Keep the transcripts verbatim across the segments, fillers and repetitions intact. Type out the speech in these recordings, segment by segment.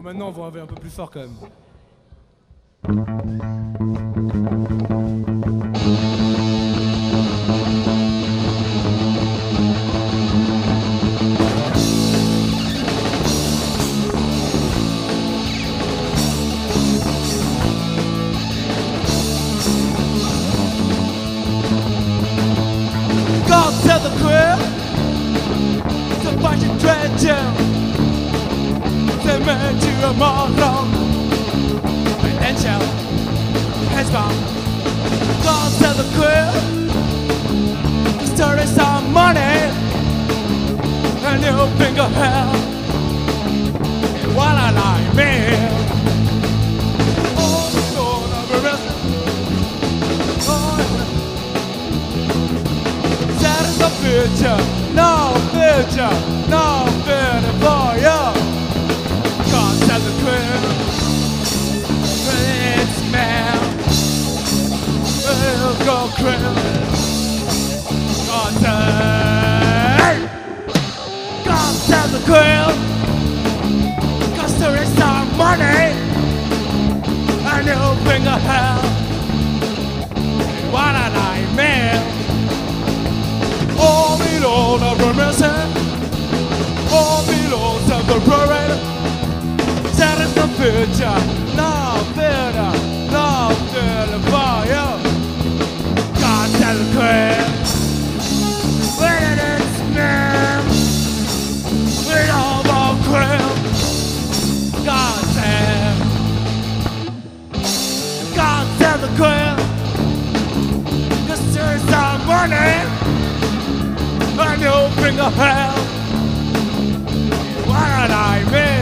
maintenant, on va rêver un peu plus fort quand même. Go tell the crib to find your treasure. They made you a moron. And Angel has gone. Go tell the crib the story's some money. And you think of hell. What a nightmare. Oh, Lord, I'm arrested. Oh, no future, no future, no future for you. God tell the crib, it's man, we'll go crazy. God tell, God tell the crib, 'cause there is some money, and you'll bring a hell. What a nightmare. All below the permission, all below the temporary. That is the future, no better, no better for you. God tell the crib, when it is man, with all the crib. God tell, God tell the crib, 'cause there's some money. And you bring a hell. What a nightmare.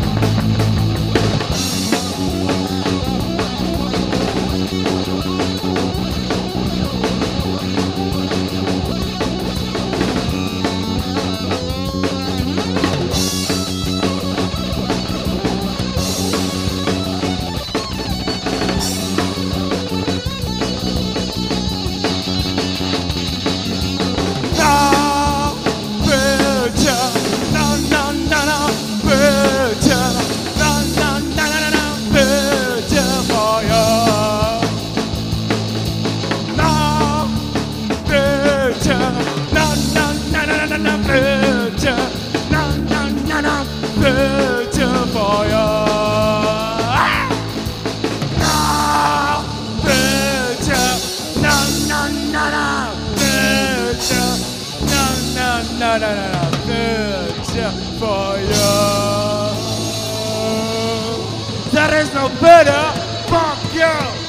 No, no, no, no, future for you. There is no better, fuck you.